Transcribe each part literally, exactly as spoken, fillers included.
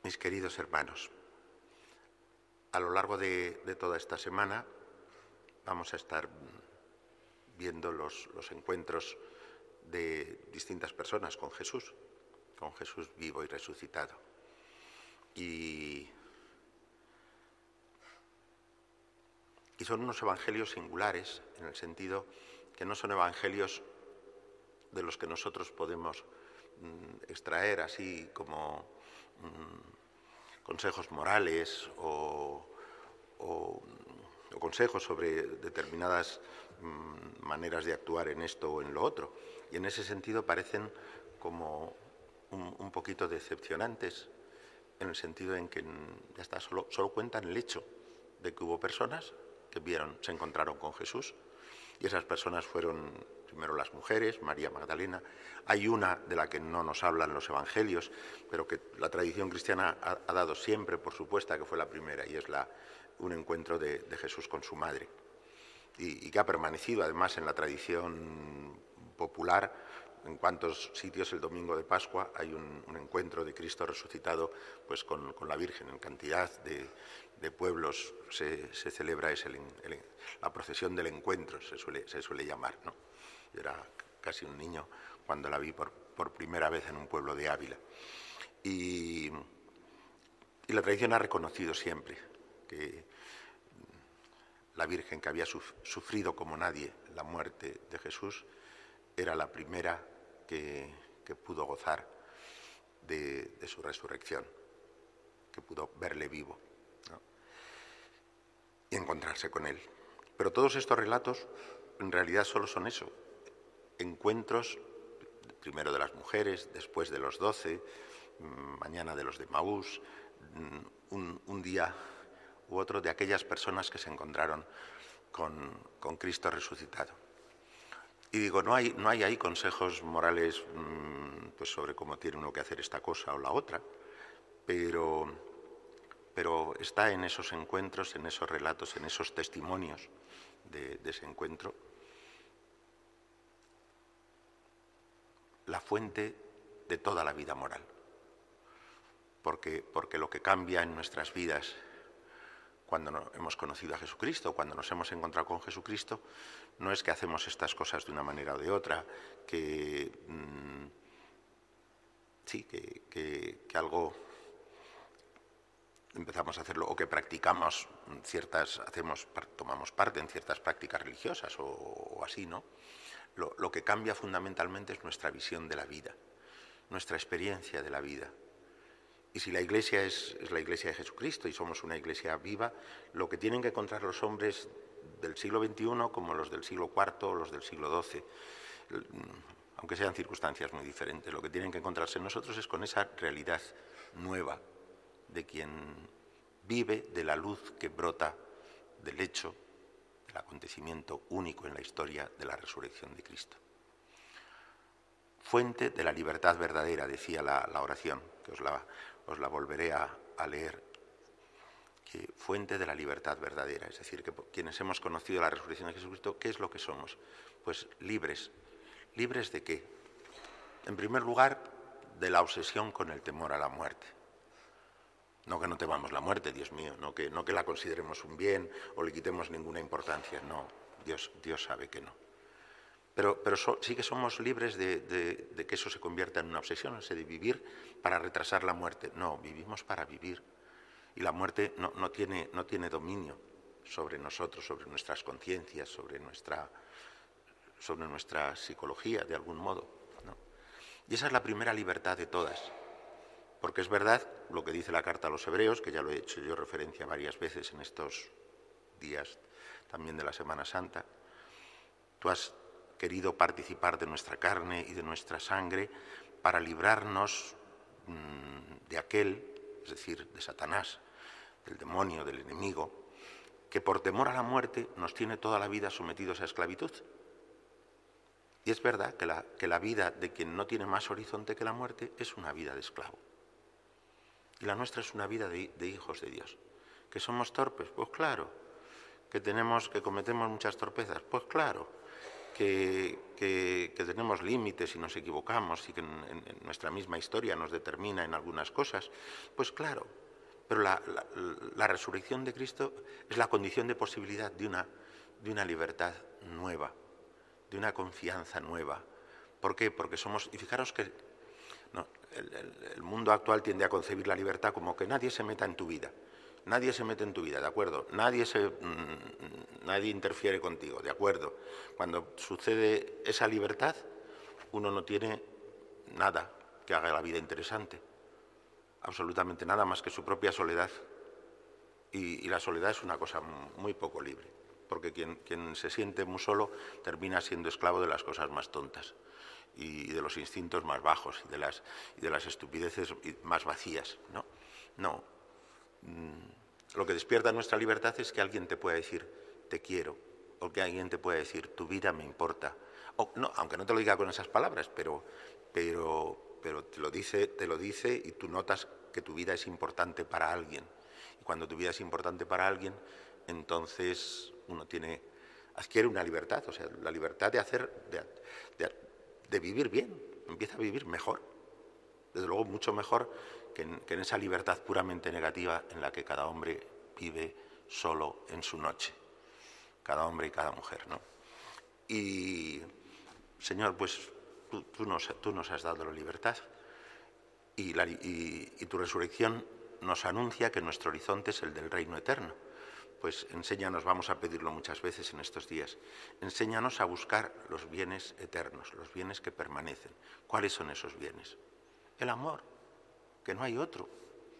Mis queridos hermanos, a lo largo de, de toda esta semana vamos a estar viendo los, los encuentros de distintas personas con Jesús, con Jesús vivo y resucitado. Y, y son unos evangelios singulares en el sentido que no son evangelios de los que nosotros podemos mm, extraer así como mm, consejos morales o, o, o consejos sobre determinadas mm, maneras de actuar en esto o en lo otro. Y en ese sentido parecen como un, un poquito decepcionantes, en el sentido en que ya está, solo, solo cuentan el hecho de que hubo personas que vieron, se encontraron con Jesús, y esas personas fueron primero las mujeres, María Magdalena. Hay una de la que no nos hablan los evangelios, pero que la tradición cristiana ha, ha dado siempre por supuesta que fue la primera, y es la, un encuentro de, de Jesús con su madre, y, y que ha permanecido además en la tradición popular. En cuantos sitios el domingo de Pascua hay un, un encuentro de Cristo resucitado pues con, con la Virgen, en cantidad de, de pueblos se, se celebra ese, el, el, la procesión del encuentro, se suele, se suele llamar, ¿no? Yo era casi un niño cuando la vi por, por primera vez en un pueblo de Ávila. Y, y la tradición ha reconocido siempre que la Virgen, que había sufrido como nadie la muerte de Jesús, era la primera que, que pudo gozar de, de su resurrección, que pudo verle vivo, ¿no? Y encontrarse con él. Pero todos estos relatos en realidad solo son eso, encuentros, primero de las mujeres, después de los doce, mañana de los de Maús, un, un día u otro de aquellas personas que se encontraron con, con Cristo resucitado. Y digo, no hay, no hay ahí consejos morales mmm, pues sobre cómo tiene uno que hacer esta cosa o la otra, pero, pero está en esos encuentros, en esos relatos, en esos testimonios de, de ese encuentro, la fuente de toda la vida moral. Porque, porque lo que cambia en nuestras vidas cuando no, hemos conocido a Jesucristo, cuando nos hemos encontrado con Jesucristo, no es que hacemos estas cosas de una manera o de otra, que mmm, sí, que, que, que algo empezamos a hacerlo o que practicamos ciertas, hacemos, tomamos parte en ciertas prácticas religiosas o, o así, ¿no? Lo, lo que cambia fundamentalmente es nuestra visión de la vida, nuestra experiencia de la vida. Y si la Iglesia es, es la Iglesia de Jesucristo y somos una Iglesia viva, lo que tienen que encontrar los hombres del siglo veintiuno como los del siglo cuarto o los del siglo doce, aunque sean circunstancias muy diferentes, lo que tienen que encontrarse en nosotros es con esa realidad nueva de quien vive de la luz que brota del hecho, del acontecimiento único en la historia de la resurrección de Cristo. Fuente de la libertad verdadera, decía la, la oración, que os la, os la volveré a, a leer, que fuente de la libertad verdadera, es decir, que quienes hemos conocido la resurrección de Jesucristo, ¿qué es lo que somos? Pues libres. ¿Libres de qué? En primer lugar, de la obsesión con el temor a la muerte. No que no temamos la muerte, Dios mío, no que, no que la consideremos un bien o le quitemos ninguna importancia, no, Dios, Dios sabe que no. Pero, pero so, sí que somos libres de, de, de que eso se convierta en una obsesión, ese de vivir para retrasar la muerte. No, vivimos para vivir. Y la muerte no, no, tiene, no tiene dominio sobre nosotros, sobre nuestras conciencias, sobre nuestra, sobre nuestra psicología, de algún modo, ¿no? Y esa es la primera libertad de todas. Porque es verdad lo que dice la carta a los Hebreos, que ya lo he hecho yo referencia varias veces en estos días también de la Semana Santa. Tú has querido participar de nuestra carne y de nuestra sangre para librarnos mmm, de aquel, es decir, de Satanás, del demonio, del enemigo, que por temor a la muerte nos tiene toda la vida sometidos a esclavitud. Y es verdad que la, que la vida de quien no tiene más horizonte que la muerte es una vida de esclavo. Y la nuestra es una vida de, de hijos de Dios. ¿Que somos torpes? Pues claro. ¿Que tenemos, que cometemos muchas torpezas? Pues claro. que, que, que tenemos límites y nos equivocamos y que en, en, en nuestra misma historia nos determina en algunas cosas, pues claro, pero la, la, la resurrección de Cristo es la condición de posibilidad de una, de una libertad nueva, de una confianza nueva. ¿Por qué? Porque somos, y fijaros que no, el, el, el mundo actual tiende a concebir la libertad como que nadie se meta en tu vida. Nadie se mete en tu vida, ¿de acuerdo? Nadie, se, mmm, nadie interfiere contigo, ¿de acuerdo? Cuando sucede esa libertad, uno no tiene nada que haga la vida interesante. Absolutamente nada más que su propia soledad. Y, y la soledad es una cosa muy poco libre, porque quien, quien se siente muy solo termina siendo esclavo de las cosas más tontas y de los instintos más bajos y de las, y de las estupideces más vacías, ¿no? No. Lo que despierta nuestra libertad es que alguien te pueda decir te quiero, o que alguien te pueda decir tu vida me importa, o, no, aunque no te lo diga con esas palabras, pero, pero, pero te lo dice, te lo dice y tú notas que tu vida es importante para alguien. Y cuando tu vida es importante para alguien, entonces uno tiene, adquiere una libertad, o sea, la libertad de hacer, de, de, de vivir bien, empieza a vivir mejor, desde luego mucho mejor que en, que en esa libertad puramente negativa en la que cada hombre vive solo en su noche, cada hombre y cada mujer, ¿no? Y, Señor, pues tú, tú, nos, tú nos has dado la libertad y, la, y, y tu resurrección nos anuncia que nuestro horizonte es el del reino eterno. Pues enséñanos, vamos a pedirlo muchas veces en estos días, enséñanos a buscar los bienes eternos, los bienes que permanecen. ¿Cuáles son esos bienes? El amor, que no hay otro.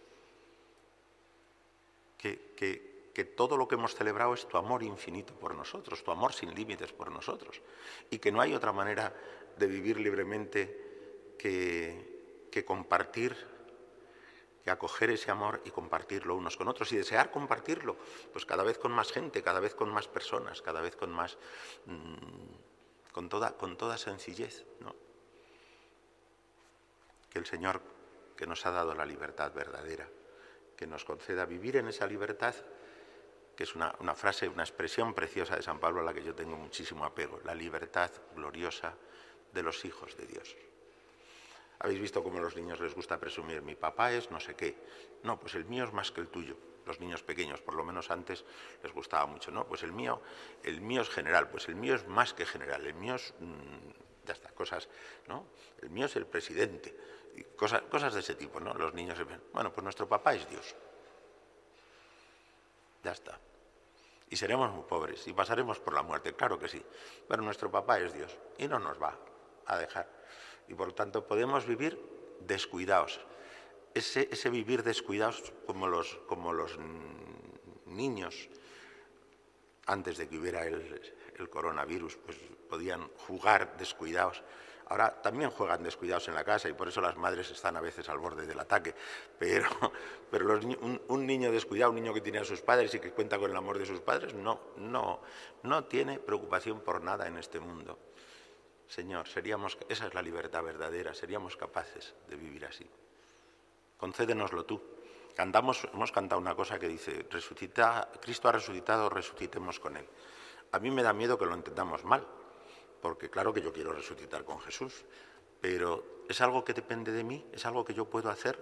Que, que, que todo lo que hemos celebrado es tu amor infinito por nosotros, tu amor sin límites por nosotros. Y que no hay otra manera de vivir libremente que, que compartir, que acoger ese amor y compartirlo unos con otros. Y desear compartirlo, pues cada vez con más gente, cada vez con más personas, cada vez con más, mmm, con, toda, con toda sencillez, ¿no? Que el Señor, que nos ha dado la libertad verdadera, que nos conceda vivir en esa libertad, que es una, una frase, una expresión preciosa de San Pablo a la que yo tengo muchísimo apego, la libertad gloriosa de los hijos de Dios. Habéis visto cómo a los niños les gusta presumir, mi papá es no sé qué. No, pues el mío es más que el tuyo. Los niños pequeños, por lo menos antes les gustaba mucho, ¿no? Pues el mío, el mío es general, pues el mío es más que general, el mío es, mmm, ya está, cosas, ¿no? El mío es el presidente. Y cosas, cosas de ese tipo, ¿no? Los niños se ven, bueno, pues nuestro papá es Dios. Ya está. Y seremos muy pobres y pasaremos por la muerte, claro que sí. Pero nuestro papá es Dios y no nos va a dejar. Y por lo tanto podemos vivir descuidados. Ese, ese vivir descuidados como los, como los niños, antes de que hubiera el, el coronavirus, pues podían jugar descuidados. Ahora también juegan descuidados en la casa y por eso las madres están a veces al borde del ataque. Pero, pero los, un, un niño descuidado, un niño que tiene a sus padres y que cuenta con el amor de sus padres, no, no, no tiene preocupación por nada en este mundo. Señor, seríamos, esa es la libertad verdadera, seríamos capaces de vivir así. Concédenoslo tú. Cantamos, hemos cantado una cosa que dice, resucita, Cristo ha resucitado, resucitemos con Él. A mí me da miedo que lo entendamos mal, porque claro que yo quiero resucitar con Jesús, pero ¿es algo que depende de mí? ¿Es algo que yo puedo hacer?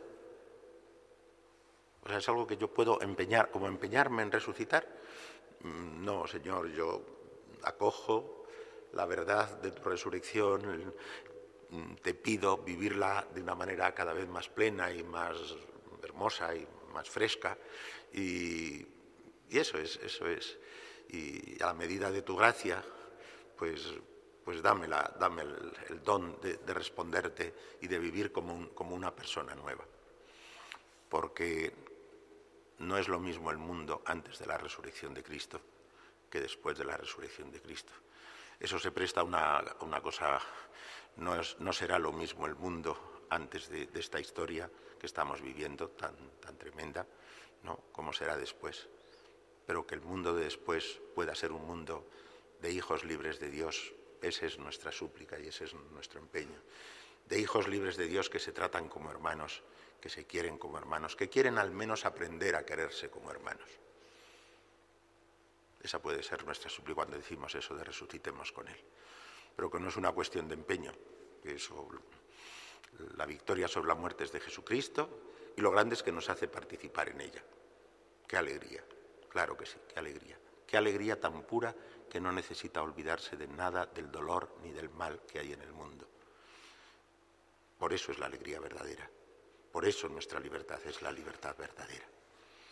O sea, ¿es algo que yo puedo empeñar, como empeñarme en resucitar? No, Señor, yo acojo la verdad de tu resurrección, te pido vivirla de una manera cada vez más plena y más hermosa y más fresca, y, y eso es, eso es. Y a la medida de tu gracia, pues, pues dame, la, dame el, el don de, de responderte y de vivir como, un, como una persona nueva. Porque no es lo mismo el mundo antes de la resurrección de Cristo que después de la resurrección de Cristo. Eso se presta a una, a una cosa, no, es, no será lo mismo el mundo antes de, de esta historia que estamos viviendo, tan, tan tremenda, ¿no?, como será después. Pero que el mundo de después pueda ser un mundo de hijos libres de Dios, esa es nuestra súplica y ese es nuestro empeño. De hijos libres de Dios que se tratan como hermanos, que se quieren como hermanos, que quieren al menos aprender a quererse como hermanos. Esa puede ser nuestra súplica cuando decimos eso de resucitemos con Él. pero que no es una cuestión de empeño, que eso, la victoria sobre la muerte es de Jesucristo y lo grande es que nos hace participar en ella. ¡Qué alegría! Claro que sí, qué alegría. Qué alegría tan pura que no necesita olvidarse de nada del dolor ni del mal que hay en el mundo. Por eso es la alegría verdadera. Por eso nuestra libertad es la libertad verdadera.